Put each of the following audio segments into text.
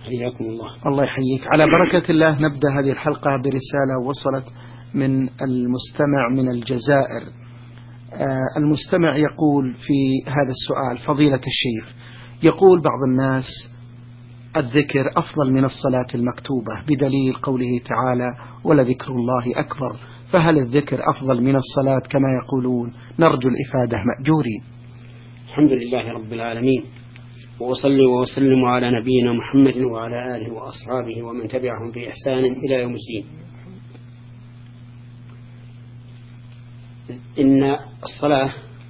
حياكم الله. الله يحييك. على بركة الله نبدأ هذه الحلقة برسالة وصلت من المستمع من الجزائر. المستمع يقول في هذا السؤال: فضيلة الشيخ، يقول بعض الناس الذكر أفضل من الصلاة المكتوبة بدليل قوله تعالى: ولذكر الله أكبر، فهل الذكر أفضل من الصلاة كما يقولون؟ نرجو الإفادة مأجورين. الحمد لله رب العالمين، وأصلي وأسلم على نبينا محمد وعلى آله وأصحابه ومن تبعهم بإحسان إلى يوم الدين. إن الصلاة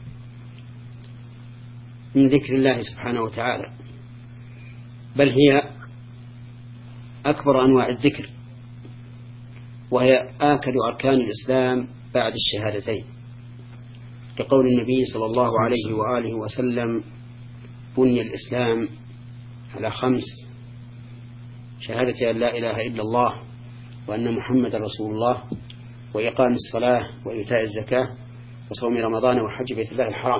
من ذكر الله سبحانه وتعالى، بل هي أكبر أنواع الذكر، وهي آكد أركان الإسلام بعد الشهادتين، كقول النبي صلى الله عليه وآله وسلم: بني الإسلام على 5: شهادة أن لا إله إلا الله وأن محمد رسول الله، وإقام الصلاة وإيتاء الزكاة وصوم رمضان وحج بيت الله الحرام.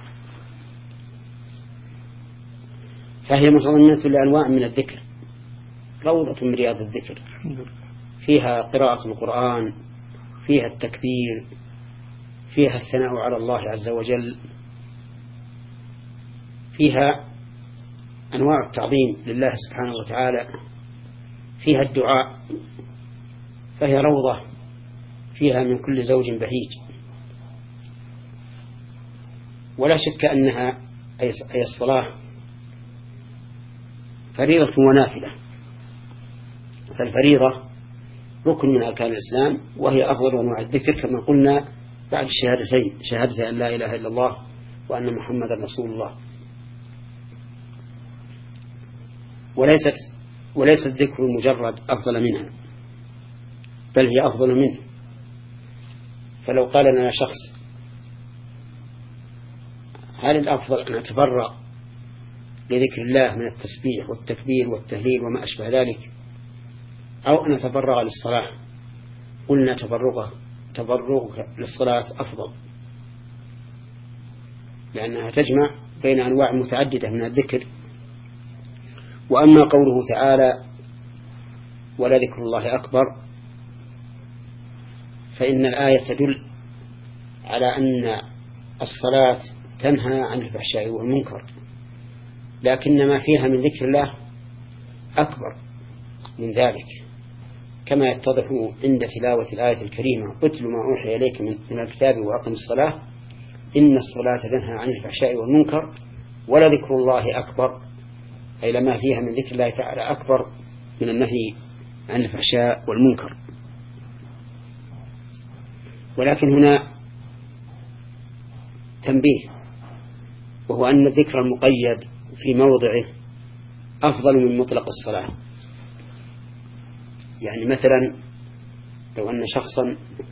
فهي متضمنة لأنواع من الذكر، روضة من رياض الذكر، فيها قراءة القرآن، فيها التكبير، فيها الثناء على الله عز وجل، فيها أنواع التعظيم لله سبحانه وتعالى، فيها الدعاء، فهي روضة فيها من كل زوج بهيج. ولا شك أنها أي الصلاة فريضة ونافلة، فالفريضة ركن من أركان الإسلام، وهي أفضل أنواع الذكر كما قلنا بعد الشهادتين: شهادة أن لا إله إلا الله وأن محمد رسول الله. وليس الذكر المجرد أفضل منها، بل هي أفضل منه. فلو قال لنا شخص: هل الأفضل أن أتفرغ لذكر الله من التسبيح والتكبير والتهليل وما أشبه ذلك، أو أن أتفرغ للصلاة؟ قلنا تفرغك للصلاة أفضل، لأنها تجمع بين أنواع متعددة من الذكر. وأما قوله تعالى: ولذكر الله أكبر، فإن الآية تدل على أن الصلاة تنهى عن الفحشاء والمنكر، لكن ما فيها من ذكر الله أكبر من ذلك، كما يتضح عند تلاوة الآية الكريمة: اتل ما أوحي إليك من الكتاب وأقم الصلاة إن الصلاة تنهى عن الفحشاء والمنكر ولذكر الله أكبر، أي لما فيها من ذكر الله تعالى أكبر من النهي عن الفحشاء والمنكر. ولكن هنا تنبيه، وهو أن الذكر المقيد في موضعه أفضل من مطلق الصلاة. يعني مثلا لو أن شخصا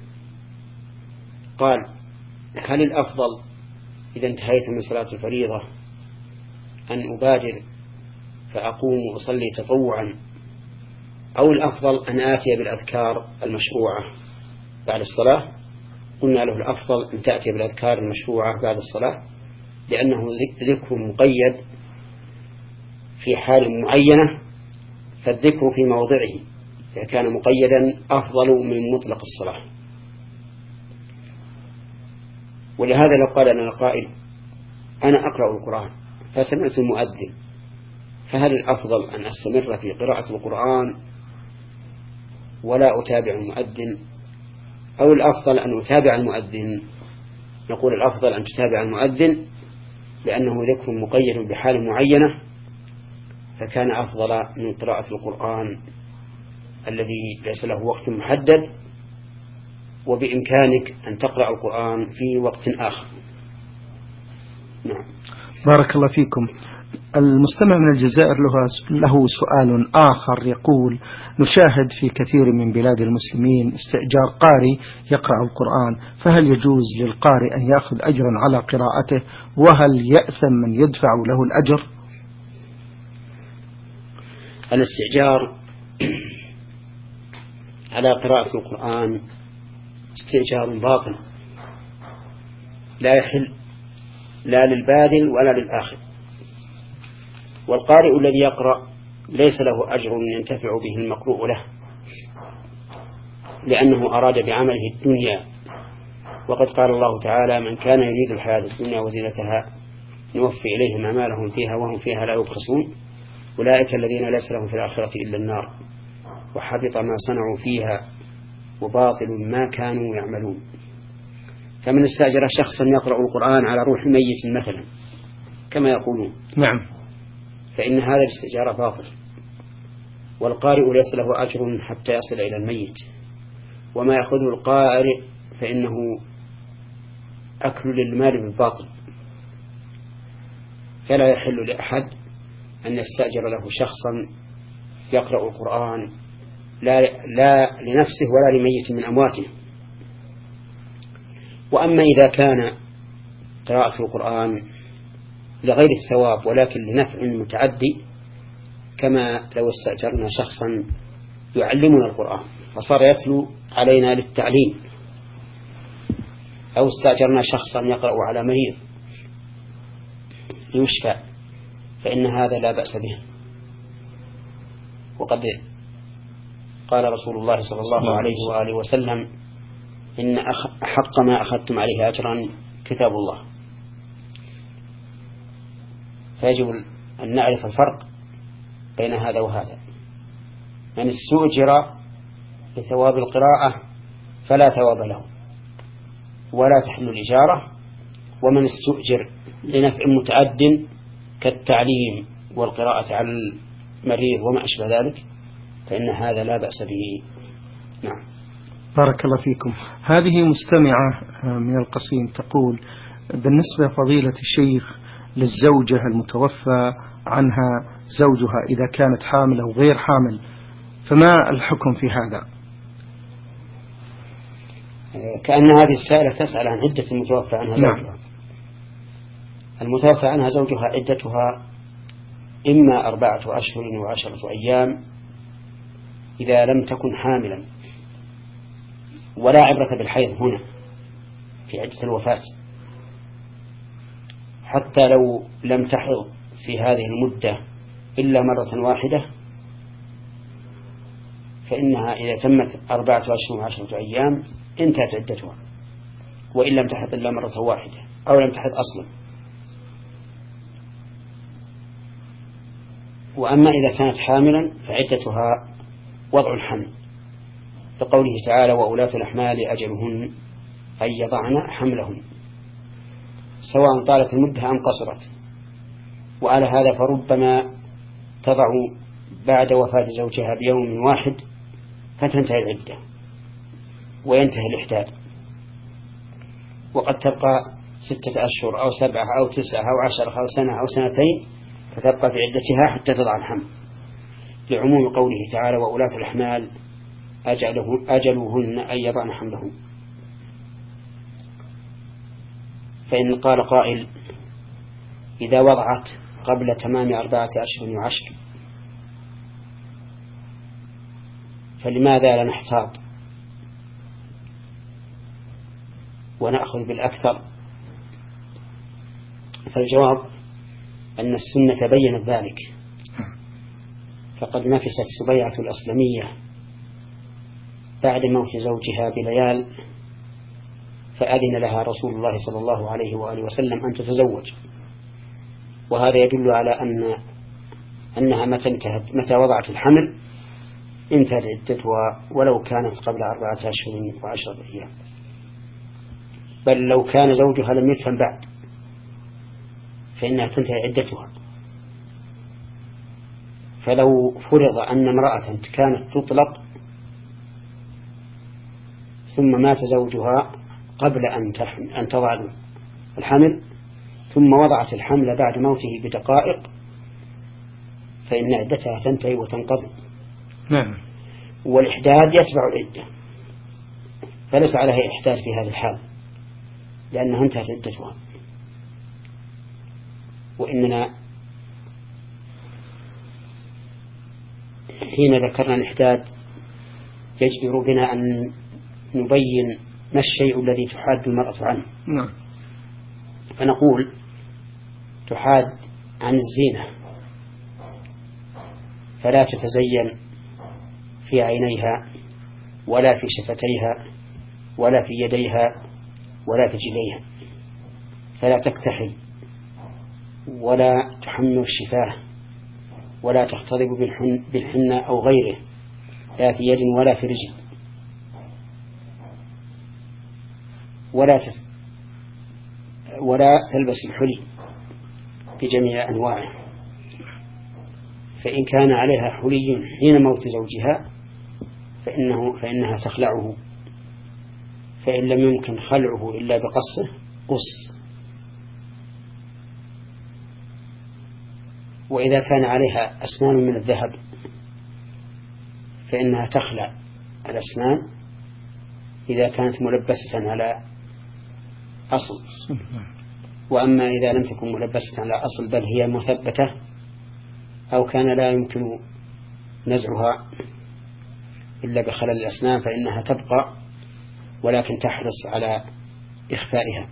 قال: هل الأفضل إذا انتهيت من صلاة الفريضة أن أبادر فأقوم وأصلي تطوعا، أو الأفضل أن آتي بالأذكار المشروعة بعد الصلاة؟ قلنا له: الأفضل أن تأتي بالأذكار المشروعة بعد الصلاة، لأنه ذكر مقيد في حال معينة، فالذكر في موضعه إذا كان مقيدا أفضل من مطلق الصلاة. ولهذا لو قال لنا القائل: أنا أقرأ القرآن فسمعت المؤذن، فهل الأفضل أن أستمر في قراءة القرآن ولا أتابع المؤذن، أو الأفضل أن أتابع المؤذن؟ نقول: الأفضل أن تتابع المؤذن، لأنه ذكر مقيد بحال معينة، فكان أفضل من قراءة القرآن الذي ليس له وقت محدد، وبإمكانك أن تقرأ القرآن في وقت آخر. نعم. بارك الله فيكم. المستمع من الجزائر له سؤال آخر، يقول: نشاهد في كثير من بلاد المسلمين استئجار قارئ يقرأ القرآن، فهل يجوز للقارئ أن يأخذ أجرا على قراءته، وهل يأثم من يدفع له الأجر؟ الاستئجار على قراءة القرآن استئجار باطل، لا يحل لا للباذل ولا للآخذ. والقارئ الذي يقرأ ليس له أجر ينتفع به المقروء له، لأنه أراد بعمله الدنيا. وقد قال الله تعالى: من كان يريد الحياة الدنيا وزينتها نوفي إليهم أعمالهم فيها وهم فيها لا يبخسون أولئك الذين ليس لهم في الآخرة إلا النار وحبط ما صنعوا فيها وباطل ما كانوا يعملون. فمن استأجر شخصا يقرأ القرآن على روح ميت مثلا كما يقولون، نعم، فإن هذا الاستئجار باطل، والقارئ ليس له أجر حتى يصل إلى الميت، وما يأخذه القارئ فإنه أكل للمال بالباطل. فلا يحل لأحد أن يستأجر له شخصا يقرأ القرآن لا لنفسه ولا لميت من أمواته. وأما إذا كان قراءة القرآن لغير الثواب ولكن لنفع متعدي، كما لو استأجرنا شخصا يعلمنا القرآن فصار يتلو علينا للتعليم، أو استأجرنا شخصا يقرأ على مريض ليشفى، فإن هذا لا بأس به. وقد قال رسول الله صلى الله عليه وآله وسلم: إن أحق ما أخذتم عليه أجرا كتاب الله. فيجب أن نعرف الفرق بين هذا وهذا. من استؤجر لثواب القراءة فلا ثواب له ولا تحل الإجارة، ومن استؤجر لنفع متعد كالتعليم والقراءة على المريض وما أشبه ذلك فإن هذا لا بأس به. نعم. بارك الله فيكم. هذه مستمعة من القصيم تقول: بالنسبة فضيلة الشيخ للزوجة المتوفى عنها زوجها إذا كانت حامل أو غير حامل، فما الحكم في هذا؟ كأن هذه السائلة تسأل عن عدة المتوفى عنها زوجها. نعم. المتوفى عنها زوجها عدتها إما 4 أشهر و10 أيام إذا لم تكن حاملا، ولا عبرة بالحيض هنا في عدة الوفاة، حتى لو لم تحض في هذه المدة إلا مرة واحدة فإنها إذا تمت 4 أشهر و10 أيام انتهت عدتها، وإن لم تحض إلا مرة واحدة أو لم تحض أصلا. وأما إذا كانت حاملا فعدتها وضع الحمل، لقوله تعالى: وأولاة الأحمال أجلهن أن يضعن حملهن، سواء طالت المدة أم قصرت. وعلى هذا فربما تضع بعد وفاة زوجها بيوم واحد فتنتهي العدة وينتهي الإحداد، وقد تبقى 6 أشهر أو 7 أو 9 أو 10 أو سنة أو سنتين فتبقى في عدتها حتى تضع الحمل، لعموم قوله تعالى: وأولاة الأحمال أجلهن أن يضعن حملهن. فإن قال قائل: إذا وضعت قبل تمام 4 أشهر و10 فلماذا لا نحتاط ونأخذ بالأكثر؟ فالجواب أن السنة بيّنت ذلك، فقد نفست سبيعة الأسلمية بعد موت زوجها بليال فأذن لها رسول الله صلى الله عليه وآله وسلم أن تتزوج، وهذا يدل على أنها متى وضعت الحمل انتهت عدتها ولو كانت قبل 4 أشهر و10 أيام، بل لو كان زوجها لم يدفن بعد فإنها تنتهي عدتها. فلو فرض أن امرأة كانت تطلق ثم مات زوجها قبل أن تضع الحمل ثم وضعت الحمل بعد موته بدقائق فإن عدتها تنتهي وتنقضي. نعم. والإحداد يتبع العدة، فليس عليها إحداد في هذا الحال لأنها انتهت عدتها. وإننا حين ذكرنا الإحداد يجدر بنا أن نبين ما الشيء الذي تحاد المرأة عنه. نعم. فنقول تحاد عن الزينة، فلا تتزين في عينيها ولا في شفتيها ولا في يديها ولا في جليها، فلا تكتحل ولا تحمر الشفاه ولا تختضب بالحنة أو غيره، لا في يد ولا في رجل، ولا تلبس الحلي بجميع أنواعه، فإن كان عليها حلي حين موت زوجها فإنها تخلعه، فإن لم يمكن خلعه إلا بقصه قص. وإذا كان عليها أسنان من الذهب فإنها تخلع الأسنان إذا كانت ملبسة على أصل. وأما إذا لم تكن ملبسة على أصل بل هي مثبتة أو كان لا يمكن نزعها إلا بخلل الأسنان فإنها تبقى، ولكن تحرص على إخفائها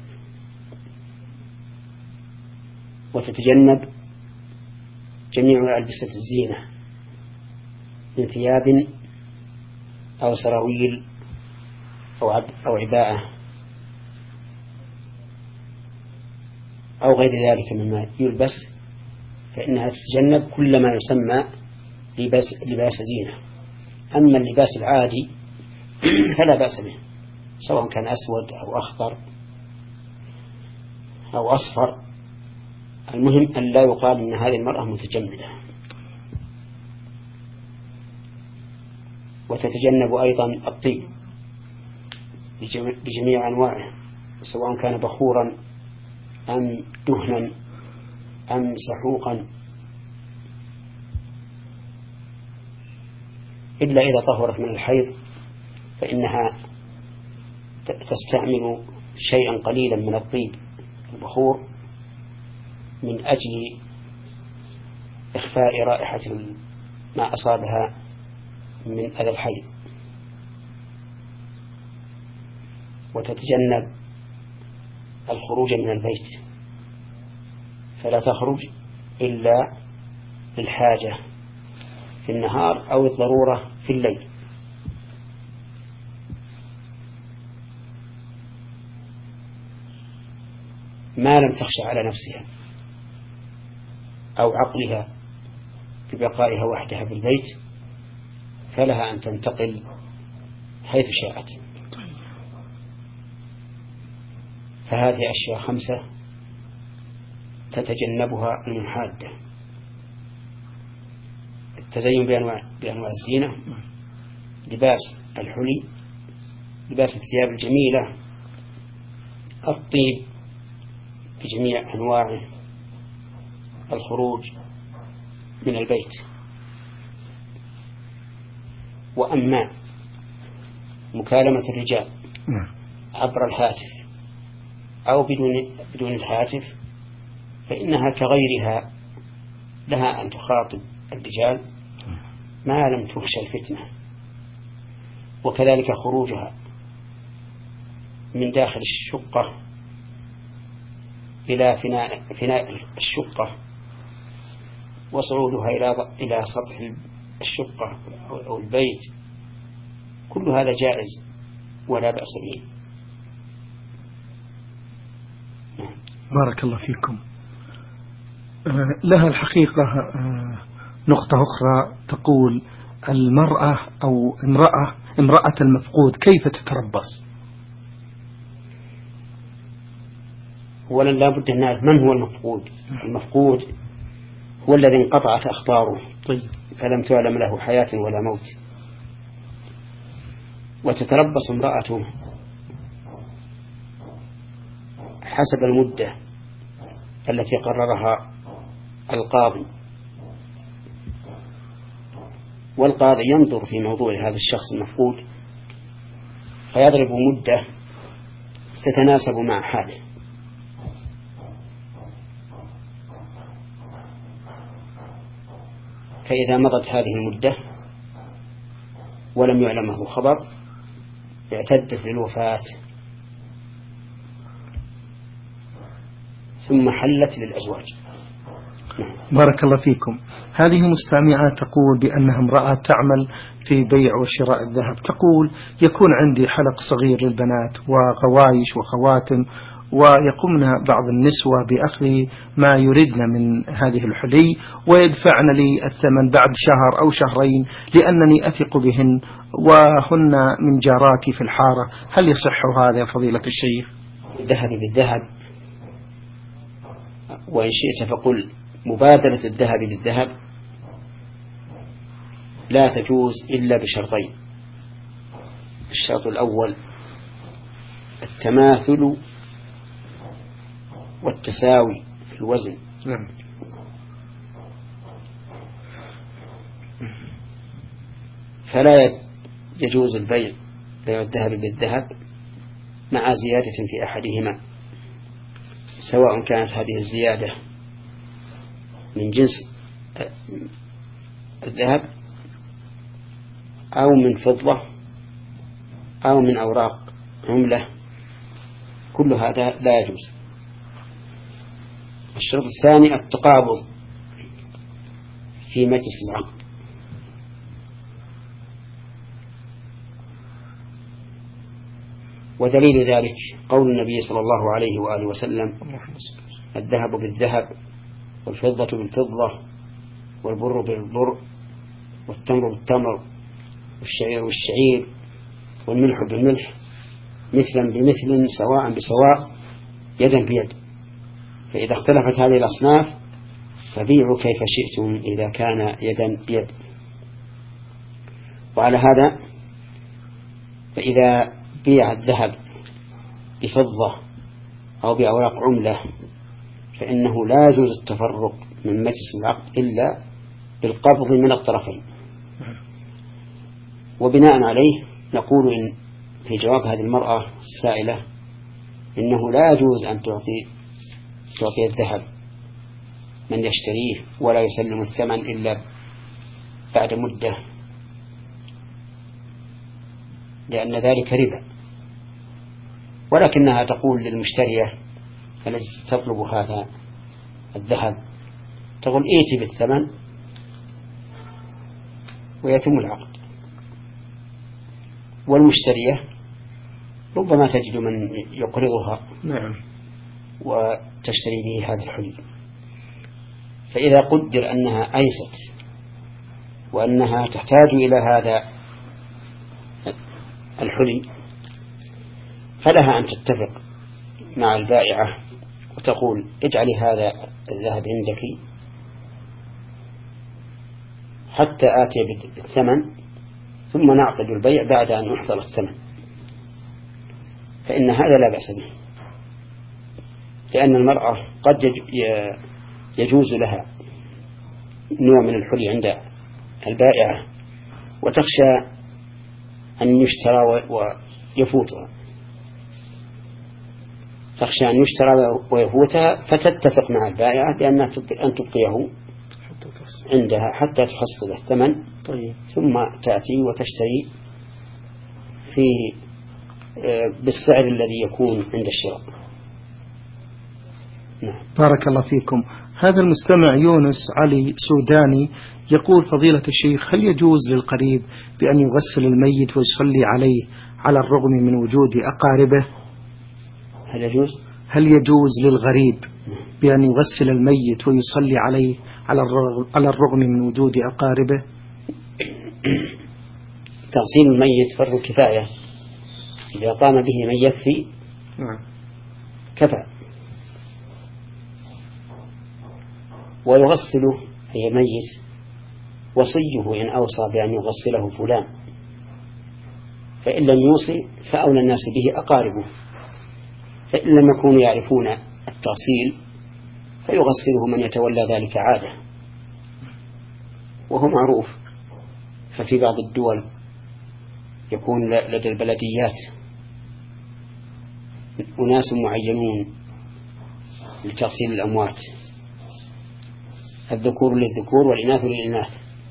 وتتجنب جميع ألبسة الزينة من ثياب أو سراويل أو عباءة أو غير ذلك مما يلبس، فإنها تتجنب كل ما يسمى لباس زينة. أما اللباس العادي فلا بأس به، سواء كان أسود أو أخضر أو أصفر، المهم أن لا يقال إن هذه المرأة متجملة. وتتجنب أيضا الطيب بجميع أنواعه، سواء كان بخورا أم دهنا أم سحوقا، إلا إذا طهرت من الحيض فإنها تستعمل شيئا قليلا من الطيب البخور من أجل إخفاء رائحة ما أصابها من أذى الحيض. وتتجنب الخروج من البيت، فلا تخرج إلا للحاجة في النهار أو الضرورة في الليل. ما لم تخشى على نفسها أو عقلها ببقائها وحدها في البيت فلها أن تنتقل حيث شاءت. فهذه أشياء 5 تتجنبها المحادة: التزين بأنواع الزينة، لباس الحلي، لباس الثياب الجميلة، الطيب بجميع أنواعه، الخروج من البيت. وأما مكالمة الرجال عبر الهاتف أو بدون الهاتف فإنها كغيرها، لها أن تخاطب الرجال ما لم تخشى الفتنة. وكذلك خروجها من داخل الشقة إلى فناء الشقة وصعودها إلى سطح الشقة أو البيت، كل هذا جائز ولا بأس به. بارك الله فيكم. لها الحقيقة نقطة أخرى تقول: المرأة أو امرأة المفقود كيف تتربص؟ أولا لا بد أن نعرف من هو المفقود. المفقود هو الذي انقطعت أخباره فلم تعلم له حياة ولا موت. وتتربص امرأته حسب المدة التي قررها القاضي، والقاضي ينظر في موضوع هذا الشخص المفقود فيضرب مدة تتناسب مع حاله. فإذا مضت هذه المدة ولم يعلمه خبر اعتدت للوفاة ثم حلت للأزواج. بارك الله فيكم. هذه مستمعة تقول بأنها امرأة تعمل في بيع وشراء الذهب، تقول يكون عندي حلق صغير للبنات وغوايش وخواتم، ويقومن بعض النسوة بأخذ ما يردن من هذه الحلي ويدفعن لي الثمن بعد شهر أو شهرين لأنني أثق بهن وهن من جاراتي في الحارة، هل يصح هذا يا فضيلة الشيخ؟ الذهب بالذهب، وإن شئت فقل مبادلة الذهب بالذهب لا تجوز إلا بشرطين. الشرط الأول التماثل والتساوي في الوزن. نعم. فلا يجوز بيع الذهب بالذهب مع زيادة في أحدهما، سواء كانت هذه الزيادة من جنس الذهب أو من فضة أو من أوراق عملة، كل هذا لا يجوز. الشرط الثاني التقابض في مجلس العقد، ودليل ذلك قول النبي صلى الله عليه وآله وسلم: الذهب بالذهب والفضة بالفضة والبر بالبر والتمر بالتمر والشعير بالشعير والملح بالملح مثلا بمثل سواء بسواء يدا بيد، فإذا اختلفت هذه الأصناف فبيعوا كيف شئتم إذا كان يدا بيد. وعلى هذا فإذا بيع الذهب بفضة أو بأوراق عملة فإنه لا يجوز التفرق من مجلس العقد إلا بالقبض من الطرفين. وبناء عليه نقول إن في جواب هذه المرأة السائلة إنه لا يجوز أن تعطي الذهب من يشتريه ولا يسلم الثمن إلا بعد مدة، لأن ذلك ربا. ولكنها تقول للمشترية التي تطلب هذا الذهب، تقول ائتي بالثمن ويتم العقد. والمشترية ربما تجد من يقرضها نعم وتشتري به هذا الحلي، فإذا قدر أنها أيست وأنها تحتاج إلى هذا الحلي فلها أن تتفق مع البائعة وتقول: اجعلي هذا الذهب عندك حتى آتي بالثمن ثم نعقد البيع بعد أن أحضر الثمن، فإن هذا لا بأس به، لأن المرأة قد يجوز لها نوع من الحلي عند البائعة وتخشى أن يشترى ويفوتها، تخشى أن يشترى ويفوتها فتتفق مع البائعة بأن تبقيه عندها حتى تحصل الثمن. طيب. ثم تأتي وتشتري فيه بالسعر الذي يكون عند الشراء. نعم. بارك الله فيكم. هذا المستمع يونس علي سوداني يقول: فضيلة الشيخ، هل يجوز للقريب بأن يغسل الميت ويصلي عليه على الرغم من وجود أقاربه؟ هل يجوز للغريب بأن يغسل الميت ويصلي عليه على الرغم من وجود أقاربه؟ تغسيل الميت فرض كفاية، إذا قام به من يكفي كفى. ويغسله أي ميت وصيه إن أوصى بأن يغسله فلان، فإن لم يوصي فأولى الناس به أقاربه، فإن لم يكونوا يعرفون التغسيل فيغسله من يتولى ذلك عادة وهو معروف. ففي بعض الدول يكون لدى البلديات أناس معينون لتغسيل الأموات، الذكور للذكور والإناث للإناث.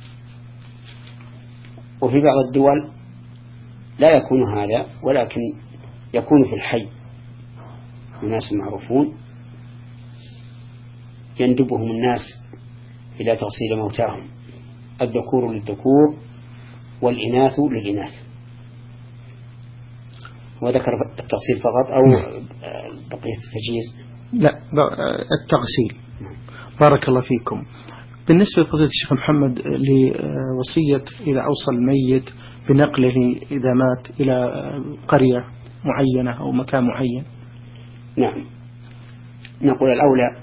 وفي بعض الدول لا يكون هذا، ولكن يكون في الحي أناس معروفون يندبهم الناس إلى تغسيل موتاهم، الذكور للذكور والإناث للإناث. وذكر التغسيل فقط أو بقية التجهيز؟ لا، التغسيل. بارك الله فيكم. بالنسبة لفضيلة الشيخ محمد لوصية إذا أوصى الميت بنقله إذا مات إلى قرية معينة أو مكان معين. نعم، نقول الأولى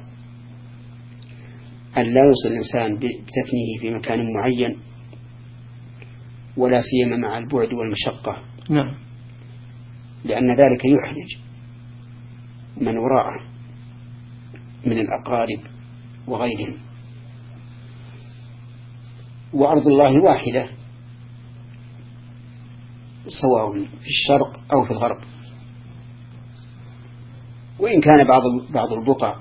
أن لا يوصي الإنسان بتثنيه في مكان معين، ولا سيما مع البعد والمشقة. نعم. لأن ذلك يحرج من وراءه من الأقارب وغيرهم. وأرض الله واحدة سواء في الشرق أو في الغرب. وإن كان بعض البقع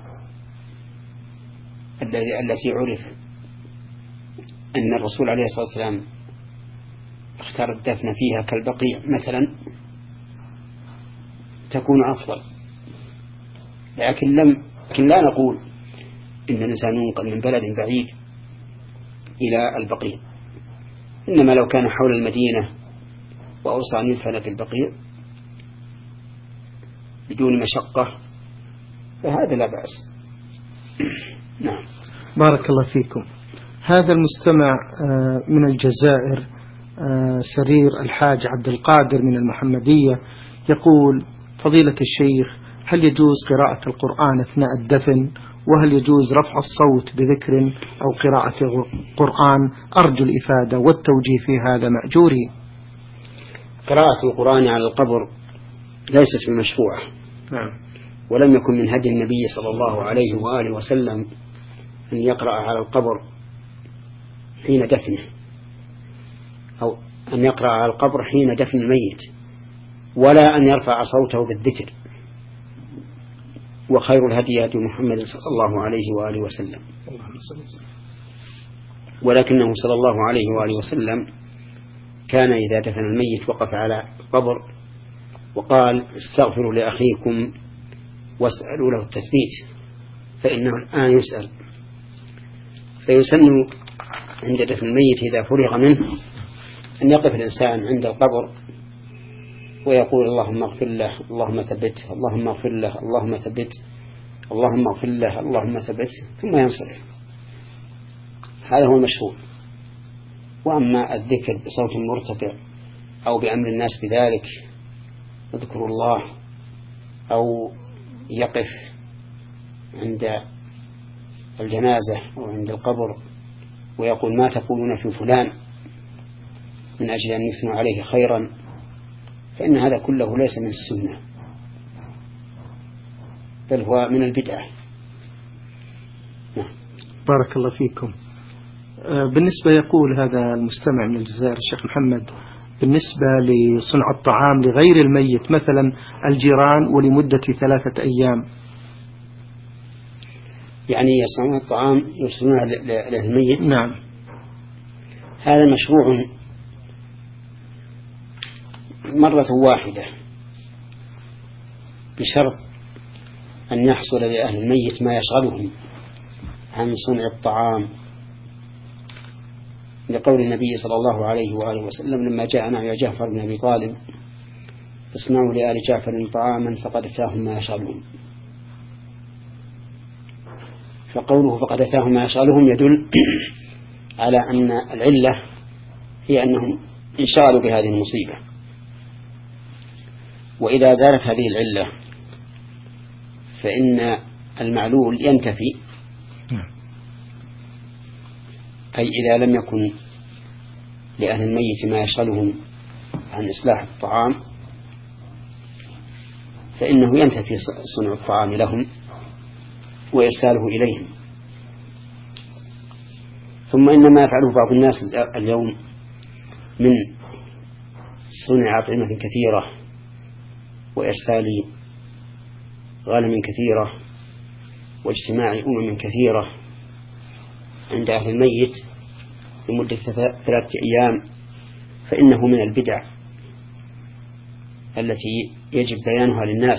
التي عرف أن الرسول عليه الصلاة والسلام اختار الدفن فيها كالبقيع مثلا تكون أفضل، لكن لا نقول إن الإنسان ينقل من بلد بعيد إلى البقيع، إنما لو كان حول المدينة وأوصى أن يدفن في البقيع بدون مشقة فهذا لا بأس. نعم. بارك الله فيكم. هذا المستمع من الجزائر سرير الحاج عبد القادر من المحمدية يقول: فضيلة الشيخ، هل يجوز قراءة القرآن أثناء الدفن؟ وهل يجوز رفع الصوت بذكر أو قراءة قرآن؟ أرجو الإفادة والتوجيه في هذا مأجوري. قراءة القرآن على القبر ليست بمشروعة. نعم. ولم يكن من هدي النبي صلى الله عليه وآله وسلم أن يقرأ على القبر حين دفنه، أو أن يقرأ على القبر حين دفن الميت، ولا أن يرفع صوته بالذكر. وخير الهدي هدي محمد صلى الله عليه وآله وسلم. ولكنه صلى الله عليه وآله وسلم كان إذا دفن الميت وقف على القبر وقال: استغفروا لأخيكم واسألوا له التثبيت فإنه الآن يسأل. فيسن عند دفن الميت إذا فرغ منه أن يقف الإنسان عند القبر ويقول: اللهم اغفر له، اللهم ثبته، اللهم اغفر له، اللهم ثبته، اللهم اغفر له، اللهم ثبته، ثم ينصرف. هذا هو المشروع. وأما الذكر بصوت مرتفع أو بأمر الناس بذلك، اذكروا الله، أو يقف عند الجنازة أو عند القبر ويقول: ما تقولون في فلان، من أجل أن يثنوا عليه خيرا، فإن هذا كله ليس من السنة، بل هو من البدعة. بارك الله فيكم. بالنسبة يقول هذا المستمع من الجزائر الشيخ محمد: بالنسبة لصنع الطعام لغير الميت مثلا الجيران ولمدة 3 أيام، يعني يصنعون الطعام يرسلونه للميت. نعم. هذا مشروع مرة واحدة، بشرط أن يحصل لأهل الميت ما يشغلهم عن صنع الطعام، لقول النبي صلى الله عليه وآله وسلم لما جاءنا يا جعفر بن أبي طالب: اصنعوا لآل جعفر طعاما فقد أتاهم ما يشغلهم. فقوله فقد أتاهم ما يشغلهم يدل على أن العلة هي أنهم انشغلوا بهذه المصيبة. وإذا زالت هذه العلة فإن المعلول ينتفي، أي إذا لم يكن لأهل الميت ما يشغلهم عن إصلاح الطعام فإنه ينتفي صنع الطعام لهم وإرساله إليهم. ثم إن ما يفعله بعض الناس اليوم من صنع أطعمة كثيرة وإرسال غنم كثيرة واجتماع كثيرة عند أهل الميت لمدة 3 أيام، فإنه من البدع التي يجب بيانها للناس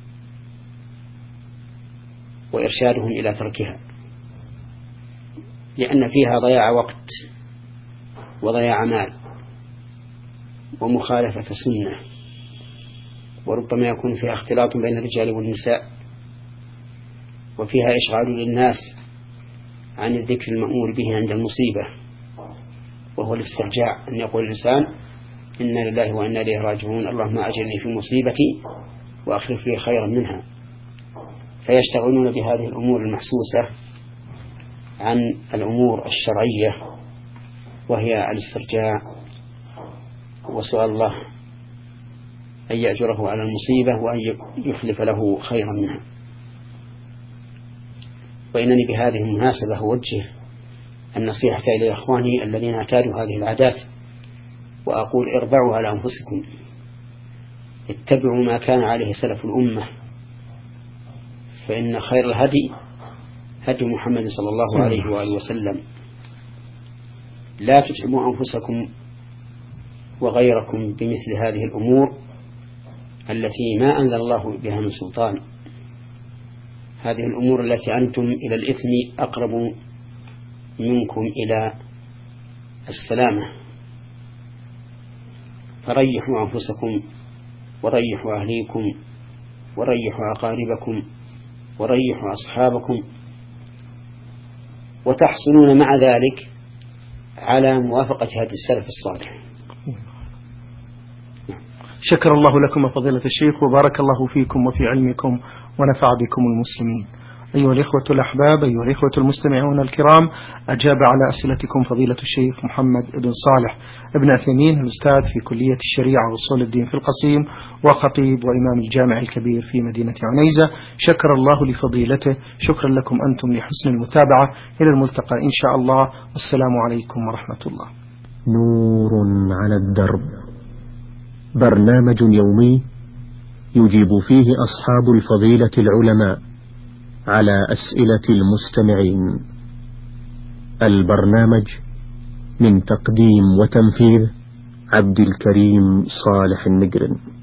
وإرشادهم إلى تركها، لأن فيها ضياع وقت وضياع مال ومخالفة سنة، وربما يكون فيها اختلاط بين الرجال والنساء، وفيها إشغال للناس عن الذكر المأمور به عند المصيبة، وهو الاسترجاع، أن يقول الإنسان إنا لله وإنا إليه راجعون، اللهم أجرني في مصيبتي وأخلف لي خيرا منها. فيشتغلون بهذه الأمور المحسوسة عن الأمور الشرعية، وهي الاسترجاع وسؤال الله أن يأجره على المصيبة وأن يخلف له خيرا منها. وإنني بهذه المناسبة أوجه النصيحة إلى إخواني الذين اعتادوا هذه العادات، وأقول اربعوا على أنفسكم، اتبعوا ما كان عليه سلف الأمة، فإن خير الهدي هدي محمد صلى الله عليه وآله وسلم. لا تتعبوا أنفسكم وغيركم بمثل هذه الأمور التي ما أنزل الله بها من سلطان، هذه الأمور التي أنتم إلى الإثم أقرب منكم إلى السلامة. فريحوا أنفسكم وريحوا أهليكم وريحوا أقاربكم وريحوا أصحابكم، وتحصلون مع ذلك على موافقة هذا السلف الصالح. شكر الله لكم فضيلة الشيخ، وبارك الله فيكم وفي علمكم ونفع بكم المسلمين. أيها الإخوة الأحباب، أيها الإخوة المستمعون الكرام، أجاب على أسئلتكم فضيلة الشيخ محمد بن صالح ابن عثيمين، الأستاذ في كلية الشريعة وأصول الدين في القصيم، وخطيب وإمام الجامع الكبير في مدينة عنيزة. شكر الله لفضيلته. شكرا لكم أنتم لحسن المتابعة. إلى الملتقى إن شاء الله، والسلام عليكم ورحمة الله. نور على الدرب، برنامج يومي يجيب فيه أصحاب الفضيلة العلماء على أسئلة المستمعين. البرنامج من تقديم وتنفيذ عبد الكريم صالح النجرن.